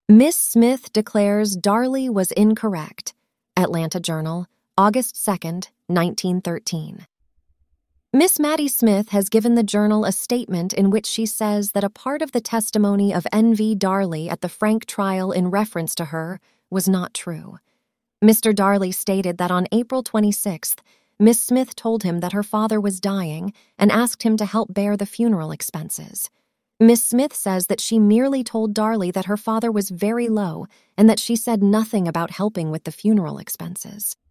Miss Smith declares Darley was incorrect. Atlanta Journal, August 2nd, 1913. Miss Maddie Smith has given the Journal a statement in which she says that a part of the testimony of N.V. Darley at the Frank trial in reference to her was not true. Mr. Darley stated that on April 26th, Miss Smith told him that her father was dying and asked him to help bear the funeral expenses. Miss Smith says that she merely told Darley that her father was very low and that she said nothing about helping with the funeral expenses.